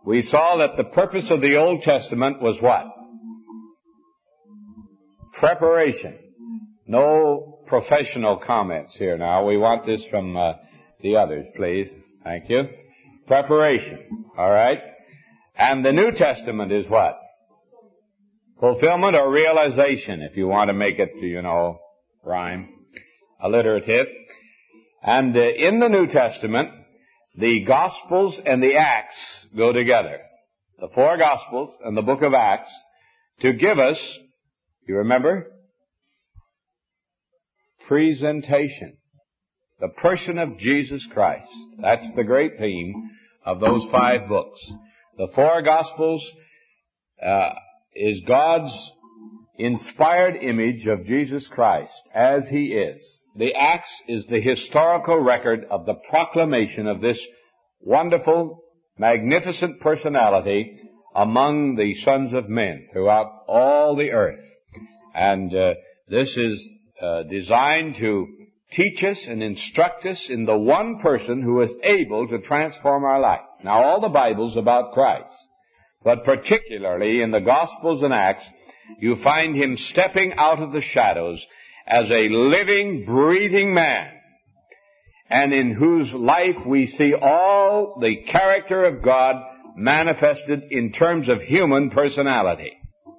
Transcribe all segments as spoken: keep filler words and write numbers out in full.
we saw that the purpose of the Old Testament was what? Preparation. No professional comments here now. We want this from uh, the others, please. Thank you. Preparation. All right. And the New Testament is what? Fulfillment or realization, if you want to make it, you know, rhyme, alliterative. And uh, in the New Testament, the Gospels and the Acts go together. The four Gospels and the book of Acts to give us, you remember? Presentation. The person of Jesus Christ. That's the great theme of those five books. The four Gospels uh, is God's inspired image of Jesus Christ as He is. The Acts is the historical record of the proclamation of this wonderful, magnificent personality among the sons of men throughout all the earth. And uh, this is uh, designed to teach us and instruct us in the one person who is able to transform our life. Now, all the Bible's about Christ, but particularly in the Gospels and Acts, you find Him stepping out of the shadows as a living, breathing man, and in whose life we see all the character of God manifested in terms of human personality.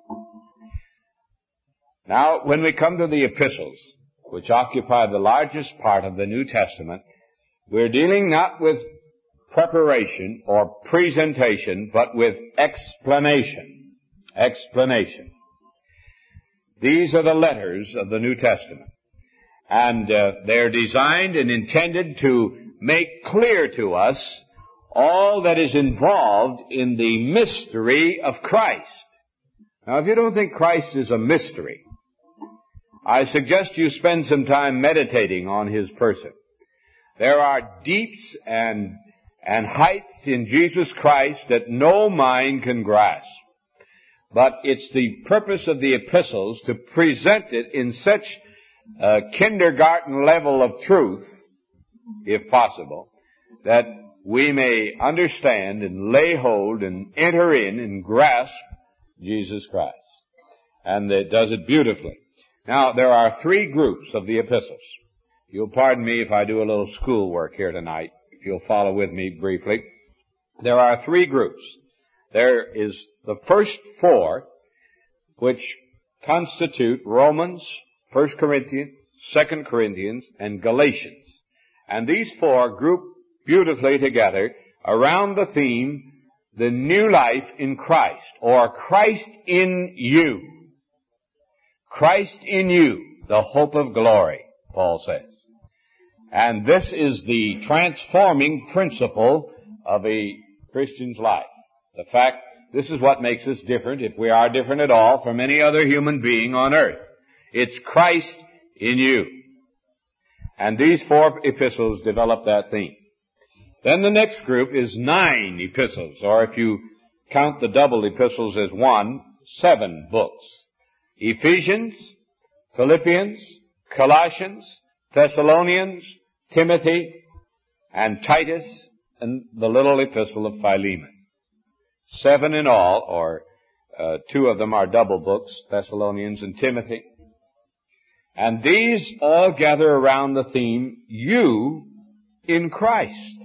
Now, when we come to the epistles, which occupy the largest part of the New Testament, we're dealing not with preparation or presentation, but with explanation. Explanation. These are the letters of the New Testament. And uh, they're designed and intended to make clear to us all that is involved in the mystery of Christ. Now, if you don't think Christ is a mystery, I suggest you spend some time meditating on His person. There are deeps and, and heights in Jesus Christ that no mind can grasp. But it's the purpose of the epistles to present it in such a kindergarten level of truth, if possible, that we may understand and lay hold and enter in and grasp Jesus Christ. And it does it beautifully. Now, there are three groups of the epistles. You'll pardon me if I do a little schoolwork here tonight, if you'll follow with me briefly. There are three groups. There is the first four, which constitute Romans, First Corinthians, Second Corinthians, and Galatians. And these four group beautifully together around the theme, the new life in Christ, or Christ in you. Christ in you, the hope of glory, Paul says. And this is the transforming principle of a Christian's life. The fact, this is what makes us different, if we are different at all, from any other human being on earth. It's Christ in you. And these four epistles develop that theme. Then the next group is nine epistles, or if you count the double epistles as one, seven books. Ephesians, Philippians, Colossians, Thessalonians, Timothy, and Titus, and the little epistle of Philemon. Seven in all, or uh, two of them are double books, Thessalonians and Timothy. And these all gather around the theme, you in Christ.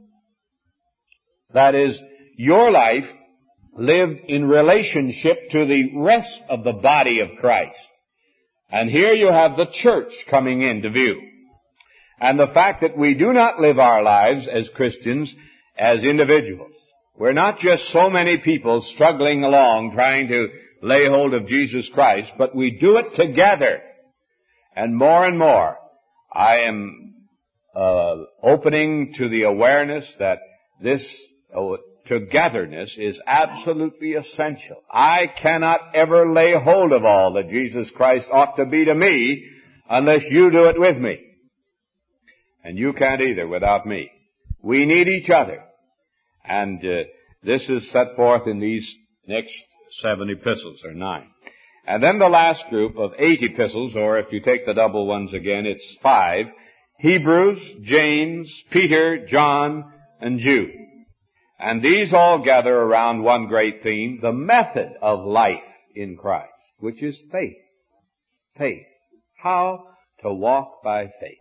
That is, your life lived in relationship to the rest of the body of Christ. And here you have the church coming into view. And the fact that we do not live our lives as Christians as individuals. We're not just so many people struggling along trying to lay hold of Jesus Christ, but we do it together. And more and more, I am uh, opening to the awareness that this uh, togetherness is absolutely essential. I cannot ever lay hold of all that Jesus Christ ought to be to me unless you do it with me. And you can't either without me. We need each other. And uh, this is set forth in these next seven epistles, or nine. And then the last group of eight epistles, or if you take the double ones again, it's five. Hebrews, James, Peter, John, and Jude. And these all gather around one great theme, the method of life in Christ, which is faith. Faith. How to walk by faith.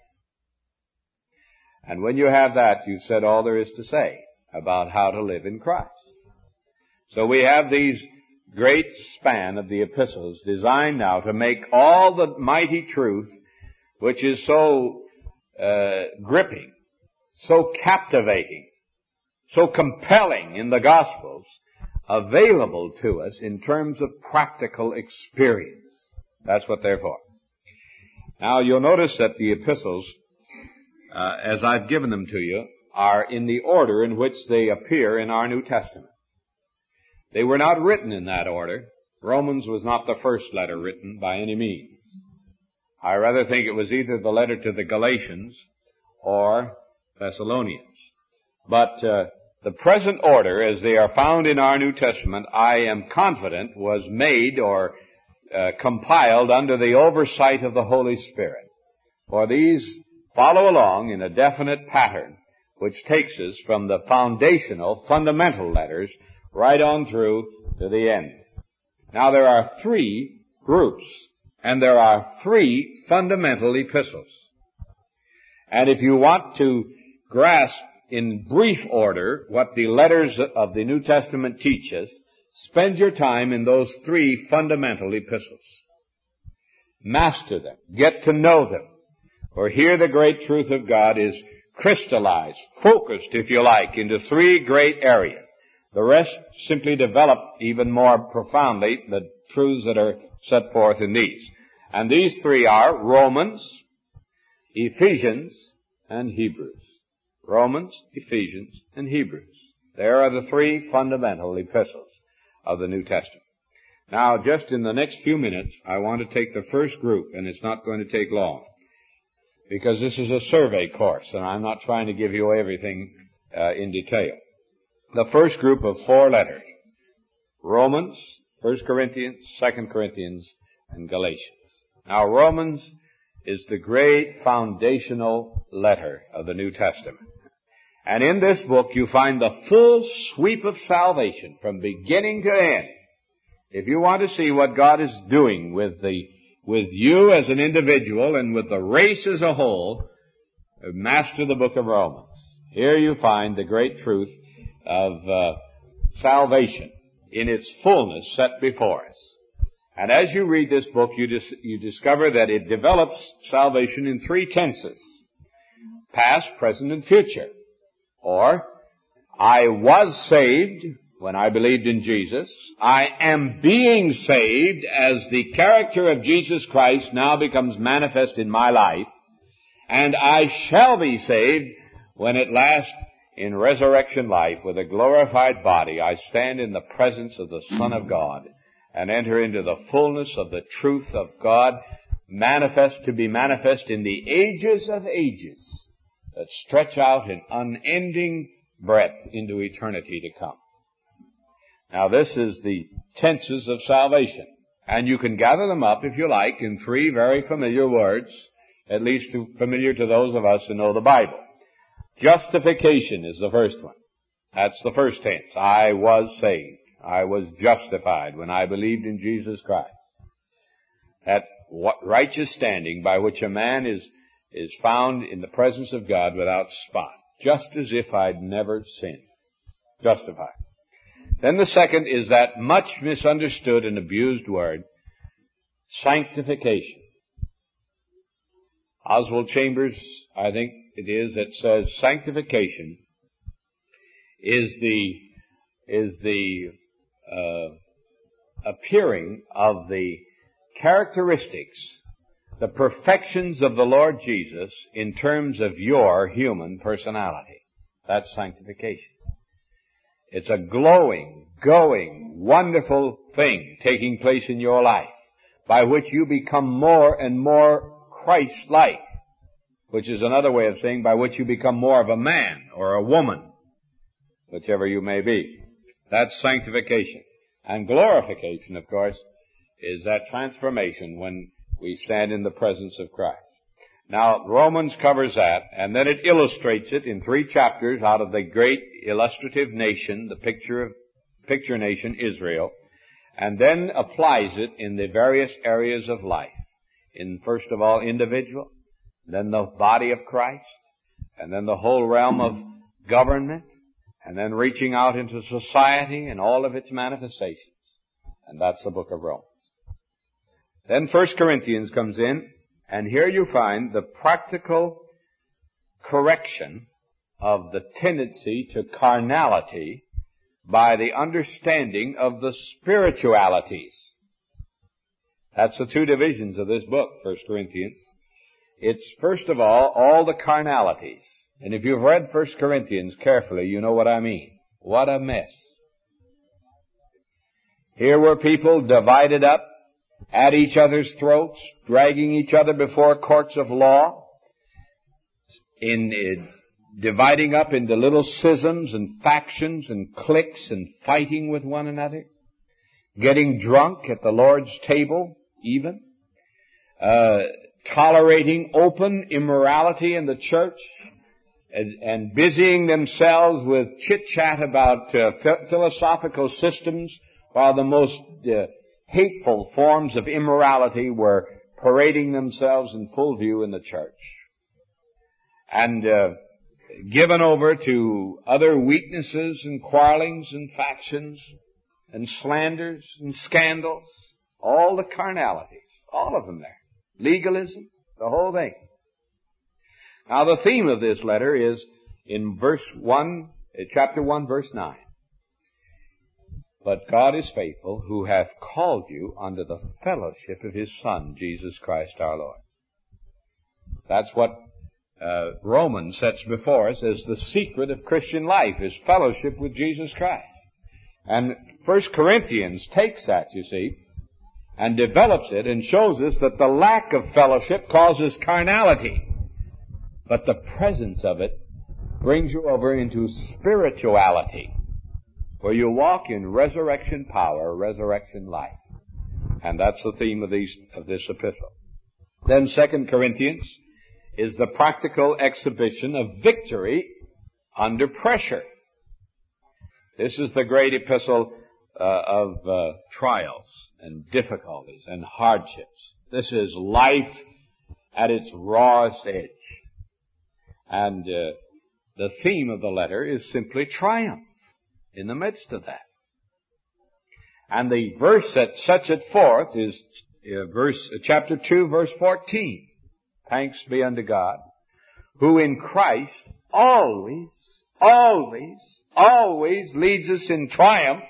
And when you have that, you've said all there is to say about how to live in Christ. So we have these great span of the epistles designed now to make all the mighty truth, which is so uh, gripping, so captivating, so compelling in the Gospels, available to us in terms of practical experience. That's what they're for. Now, you'll notice that the epistles, uh, as I've given them to you, are in the order in which they appear in our New Testament. They were not written in that order. Romans was not the first letter written by any means. I rather think it was either the letter to the Galatians or Thessalonians. But uh, the present order, as they are found in our New Testament, I am confident was made or uh, compiled under the oversight of the Holy Spirit. For these follow along in a definite pattern, which takes us from the foundational, fundamental letters right on through to the end. Now there are three groups, and there are three fundamental epistles. And if you want to grasp in brief order what the letters of the New Testament teach us, spend your time in those three fundamental epistles. Master them. Get to know them. For here the great truth of God is crystallized, focused, if you like, into three great areas. The rest simply develop even more profoundly the truths that are set forth in these. And these three are Romans, Ephesians, and Hebrews. Romans, Ephesians, and Hebrews. There are the three fundamental epistles of the New Testament. Now, just in the next few minutes, I want to take the first group, and it's not going to take long, because this is a survey course, and I'm not trying to give you everything uh, in detail. The first group of four letters, Romans, First Corinthians, Second Corinthians, and Galatians. Now, Romans is the great foundational letter of the New Testament. And in this book you find the full sweep of salvation from beginning to end. If you want to see what God is doing with the, with you as an individual and with the race as a whole, master the book of Romans. Here you find the great truth of uh, salvation in its fullness set before us. And as you read this book, you, dis- you discover that it develops salvation in three tenses. Past, present, and future. Or, I was saved when I believed in Jesus. I am being saved as the character of Jesus Christ now becomes manifest in my life. And I shall be saved when at last, in resurrection life, with a glorified body, I stand in the presence of the Son of God and enter into the fullness of the truth of God, manifest to be manifest in the ages of ages that stretch out in unending breadth into eternity to come. Now this is the tenses of salvation, and you can gather them up, if you like, in three very familiar words, at least to, familiar to those of us who know the Bible. Justification is the first one. That's the first tense. I was saved. I was justified when I believed in Jesus Christ. That righteous standing by which a man is, is found in the presence of God without spot, just as if I'd never sinned. Justified. Then the second is that much misunderstood and abused word, sanctification. Oswald Chambers, I think it is, that says sanctification is the, is the uh, appearing of the characteristics, the perfections of the Lord Jesus in terms of your human personality. That's sanctification. It's a glowing, going, wonderful thing taking place in your life by which you become more and more Christ-like, which is another way of saying by which you become more of a man or a woman, whichever you may be. That's sanctification. And glorification, of course, is that transformation when we stand in the presence of Christ. Now, Romans covers that, and then it illustrates it in three chapters out of the great illustrative nation, the picture of, picture nation Israel, and then applies it in the various areas of life. In, first of all, individual, then the body of Christ, and then the whole realm of government, and then reaching out into society and all of its manifestations. And that's the book of Romans. Then First Corinthians comes in, and here you find the practical correction of the tendency to carnality by the understanding of the spiritualities. That's the two divisions of this book, First Corinthians. It's, first of all, all the carnalities. And if you've read First Corinthians carefully, you know what I mean. What a mess. Here were people divided up at each other's throats, dragging each other before courts of law, in, in dividing up into little schisms and factions and cliques and fighting with one another, getting drunk at the Lord's table even, uh, tolerating open immorality in the church, and, and busying themselves with chit-chat about uh, ph- philosophical systems, while the most uh, hateful forms of immorality were parading themselves in full view in the church. And uh, given over to other weaknesses and quarrelings and factions and slanders and scandals, all the carnalities, all of them there. Legalism, the whole thing. Now the theme of this letter is in verse one, chapter one, verse nine. But God is faithful, who hath called you unto the fellowship of His Son, Jesus Christ our Lord. That's what uh, Romans sets before us as the secret of Christian life, is fellowship with Jesus Christ. And First Corinthians takes that, you see, and develops it and shows us that the lack of fellowship causes carnality, but the presence of it brings you over into spirituality, where you walk in resurrection power, resurrection life. And that's the theme of these, of this epistle. Then Second Corinthians is the practical exhibition of victory under pressure. This is the great epistle uh, of uh, trials and difficulties and hardships. This is life at its rawest edge. And uh, the theme of the letter is simply triumph in the midst of that. And the verse that sets it forth is uh, verse uh, chapter two, verse fourteen. Thanks be unto God, who in Christ always, always, always leads us in triumph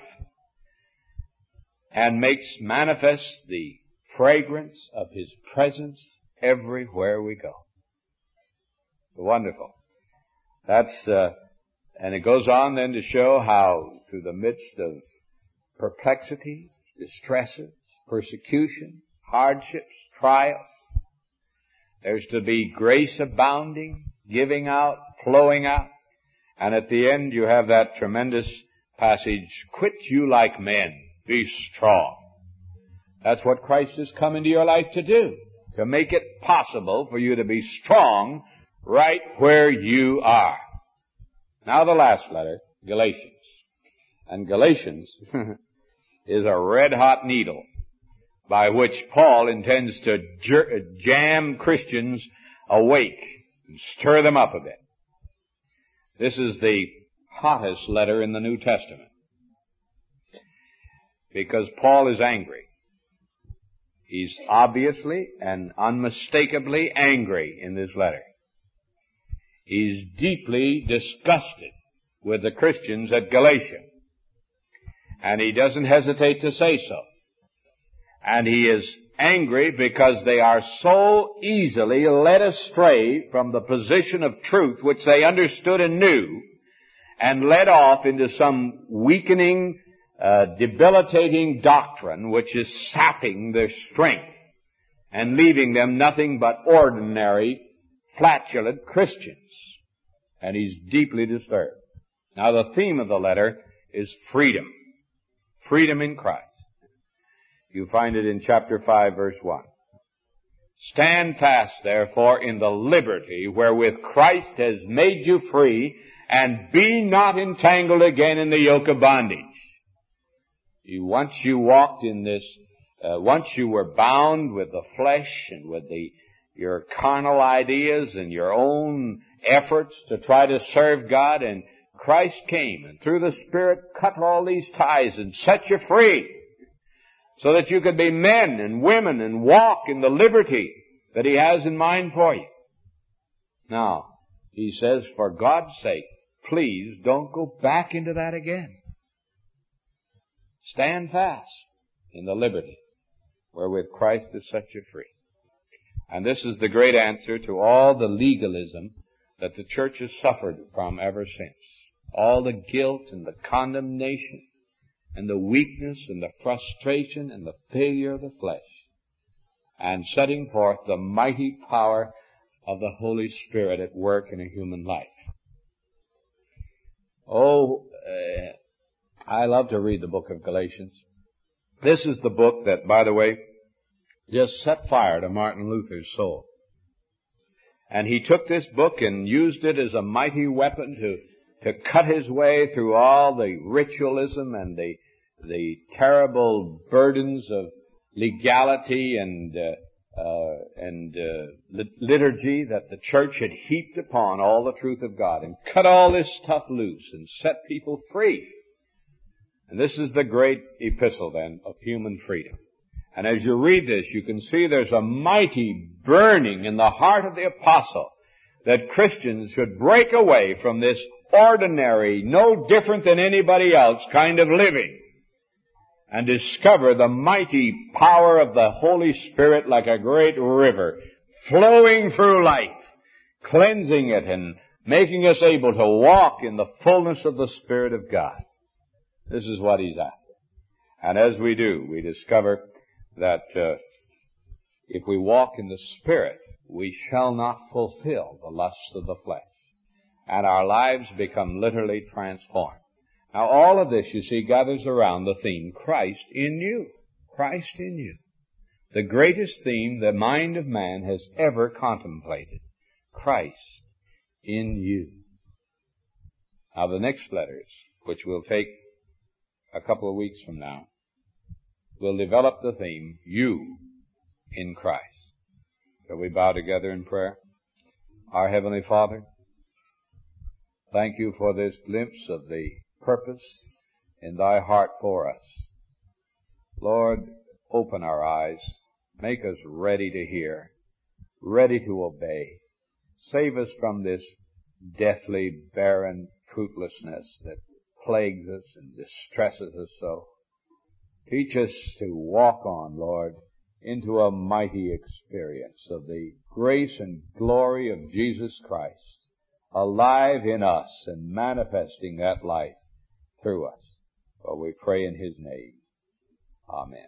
and makes manifest the fragrance of His presence everywhere we go. Wonderful. That's, uh, and it goes on then to show how through the midst of perplexity, distresses, persecution, hardships, trials, there's to be grace abounding, giving out, flowing out. And at the end you have that tremendous passage, quit you like men, be strong. That's what Christ has come into your life to do, to make it possible for you to be strong right where you are. Now the last letter, Galatians. And Galatians is a red-hot needle by which Paul intends to jer- jam Christians awake and stir them up a bit. This is the hottest letter in the New Testament because Paul is angry. He's obviously and unmistakably angry in this letter. He's deeply disgusted with the Christians at Galatia. And he doesn't hesitate to say so. And he is angry because they are so easily led astray from the position of truth which they understood and knew, and led off into some weakening, uh, debilitating doctrine which is sapping their strength and leaving them nothing but ordinary, flatulent Christians. And he's deeply disturbed. Now the theme of the letter is freedom. Freedom in Christ. You find it in chapter five, verse one. Stand fast, therefore, in the liberty wherewith Christ has made you free, and be not entangled again in the yoke of bondage. You, once you walked in this, uh, once you were bound with the flesh and with the your carnal ideas and your own efforts to try to serve God, and Christ came and through the Spirit cut all these ties and set you free so that you could be men and women and walk in the liberty that He has in mind for you. Now, He says, for God's sake, please don't go back into that again. Stand fast in the liberty wherewith Christ has set you free. And this is the great answer to all the legalism that the church has suffered from ever since. All the guilt and the condemnation and the weakness and the frustration and the failure of the flesh, and setting forth the mighty power of the Holy Spirit at work in a human life. Oh, uh, I love to read the book of Galatians. This is the book that, by the way, just set fire to Martin Luther's soul. And he took this book and used it as a mighty weapon to, to cut his way through all the ritualism and the, the terrible burdens of legality and, uh, uh, and, uh, liturgy that the church had heaped upon all the truth of God, and cut all this stuff loose and set people free. And this is the great epistle then of human freedom. And as you read this, you can see there's a mighty burning in the heart of the apostle that Christians should break away from this ordinary, no different than anybody else kind of living, and discover the mighty power of the Holy Spirit like a great river flowing through life, cleansing it and making us able to walk in the fullness of the Spirit of God. This is what He's after. And as we do, we discover that uh, if we walk in the Spirit, we shall not fulfill the lusts of the flesh, and our lives become literally transformed. Now, all of this, you see, gathers around the theme, Christ in you. Christ in you. The greatest theme the mind of man has ever contemplated. Christ in you. Now, the next letters, which we'll take a couple of weeks from now, will develop the theme, you in Christ. Shall we bow together in prayer? Our Heavenly Father, thank you for this glimpse of the purpose in Thy heart for us. Lord, open our eyes. Make us ready to hear, ready to obey. Save us from this deathly, barren fruitlessness that plagues us and distresses us so. Teach us to walk on, Lord, into a mighty experience of the grace and glory of Jesus Christ, alive in us and manifesting that life through us. For we pray in His name. Amen.